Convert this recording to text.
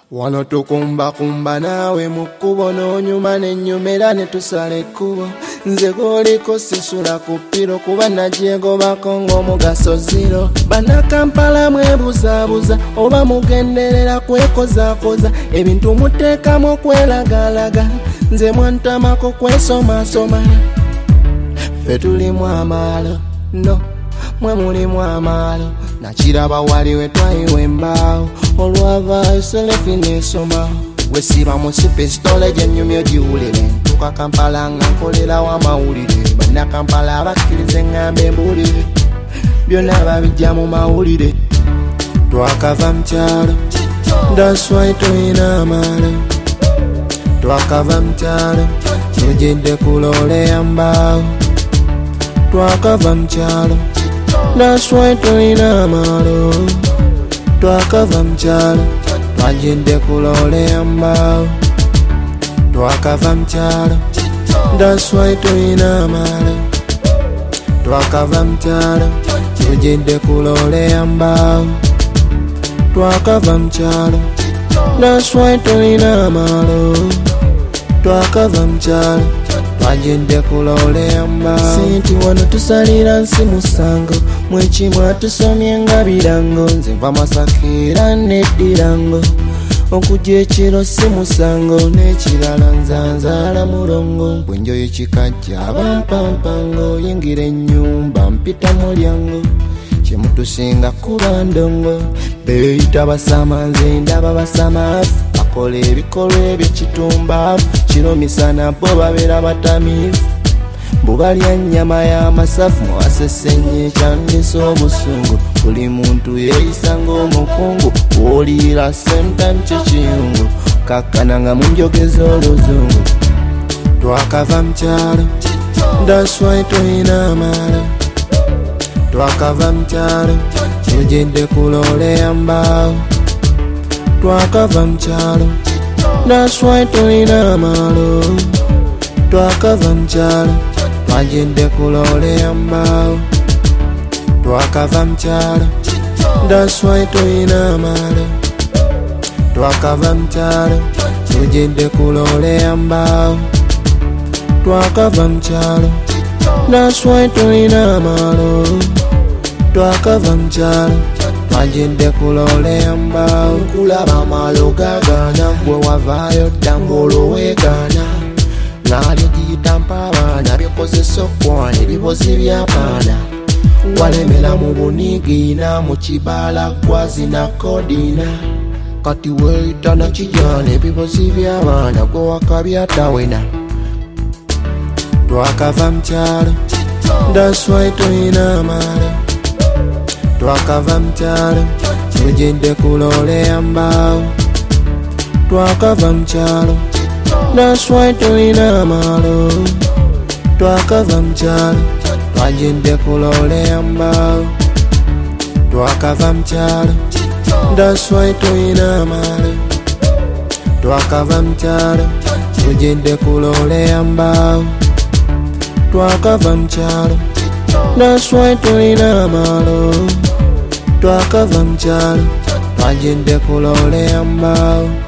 Wano tukumba kumba nawe mukubo n'onyuma n'ennyumira ne tusala ekkubo nze goliko sisula ku ppiro kuba nagyegobako ng'omugaso zero bannakampala mwebuzaabuza oba mugenderera kwekozaakoza ebintu muteekamu okweragalaga nze mwantamako kwesomasoma ffe tulimu amaalo no mwe mulimu amaalo nakiraba wali we twayiwa embaawo olwavaayo selefi neesoma wesiba musi pisitole gyennyumya ogiwulire ntuuka Kampala nga nkolerawo amawulire bannakampala abakkiriza eŋŋamba embulire byonna babijja mu mawulire twakava mu kyalo that's why tulina amaalo twakava mu kyalo tujidde kulooleya mbaawo twakava mu kyalo that's why tulina amaalo twakava mu kyalo twajidde kulooleya mbaawo twakava mu kyalo that's why tulina amaalo twakava mu kyalo tujidde kulooleya mbaawo twakava mu kyalo that's why tulina amaalo twakava mu kyalo twajidde kulooleya mbaawo sinti wano tusalira nsi musango mwekimu atusomye nga birango nze nva Masaka era neddirango okujja ekiro si musango n'ekirala nzanzaala mulongo bwenjoyo ekikajja abampampango yingira ennyumba mpita mulyango kyemutusinga kuba ndongo beeyita basama nze ndaba basamaafu bakola ebikolwa ebyekitumba kiro misana bo babeera batamiivu bubalya nnyama y'amasafu mwasesenye ekyandisa obusungu buli muntu yeeyisa ng'omukungu woliira sentamu kyekiyungu kakkana nga munjogeza oluzungu twakava mu kyalo that's why tulina amaalo twakava mu kyalo tujidde kulooleya mbaawo twakava mu kyalo that's why tulina amaalo twakava mu kyalo twajidde kulooleya mbaawo twakava mu kyalo that's why tulina amaalo twakava mu kyalo tujidde kulooleya mbaawo twakava mu kyalo that's why tulina amaalo twakava mu kyalo twajidde kulooleya mbaawo kulaba amaalo gagana gwe wavaayo ddanga olwoweegana naaligiyita mpabaana bikozesa okwana ebibozi byapaana walemera mu bunigiina mu kibaala gwazina kodina kati weeyita nakijana ebibozi by'abaana gwe wakabyatawena twakava mu kyalo that's why tulina amaalo twakava mu kyalo tujidde kulooleya mbaawo twakava mu kyalo that's why tulina amaalo twakava mu kyalo twajidde kulooleya mbaawo twakava mu kyalo that's why tulina amaalo twakava mu kyalo tujidde kulooleya mbaawo twakava mu kyalo that's why tulina amaalo twakava mu kyalo twajidde kulooleya mbaawo